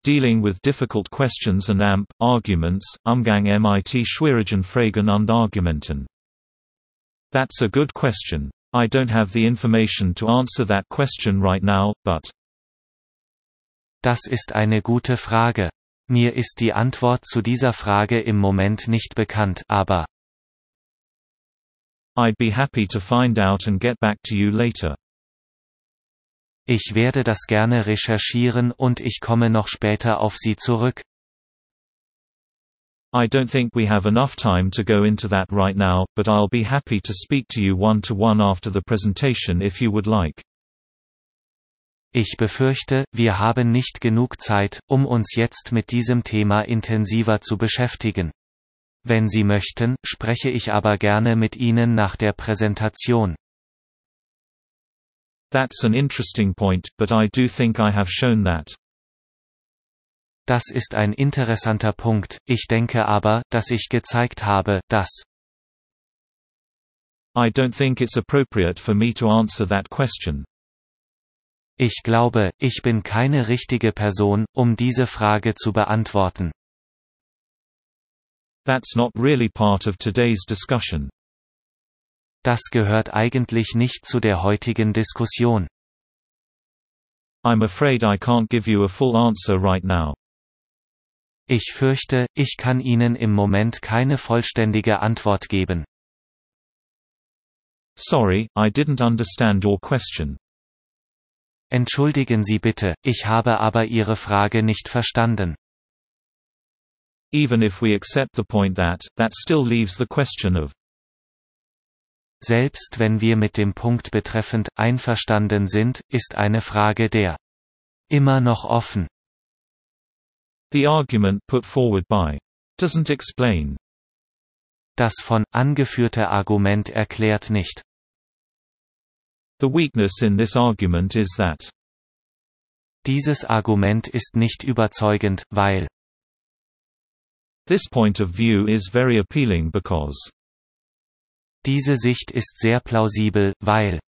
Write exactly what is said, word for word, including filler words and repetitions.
Dealing with difficult questions and A M P, arguments, Umgang mit schwierigen Fragen und Argumenten. That's a good question. I don't have the information to answer that question right now, but. Das ist eine gute Frage. Mir ist die Antwort zu dieser Frage im Moment nicht bekannt, aber. I'd be happy to find out and get back to you later. Ich werde das gerne recherchieren und ich komme noch später auf Sie zurück. I don't think we have enough time to go into that right now, but I'll be happy to speak to you one-to-one after the presentation if you would like. Ich befürchte, wir haben nicht genug Zeit, um uns jetzt mit diesem Thema intensiver zu beschäftigen. Wenn Sie möchten, spreche ich aber gerne mit Ihnen nach der Präsentation. That's an interesting point, but I do think I have shown that. Das ist ein interessanter Punkt, ich denke aber, dass ich gezeigt habe, dass. I don't think it's appropriate for me to answer that question. Ich glaube, ich bin keine richtige Person, um diese Frage zu beantworten. That's not really part of today's discussion. Das gehört eigentlich nicht zu der heutigen Diskussion. I'm afraid I can't give you a full answer right now. Ich fürchte, ich kann Ihnen im Moment keine vollständige Antwort geben. Sorry, I didn't understand your question. Entschuldigen Sie bitte, ich habe aber Ihre Frage nicht verstanden. Even if we accept the point that, that still leaves the question of. Selbst wenn wir mit dem Punkt betreffend einverstanden sind, ist eine Frage der immer noch offen. The argument put forward by doesn't explain. Das von angeführte Argument erklärt nicht. The weakness in this argument is that. Dieses Argument ist nicht überzeugend, weil. This point of view is very appealing because. Diese Sicht ist sehr plausibel, weil.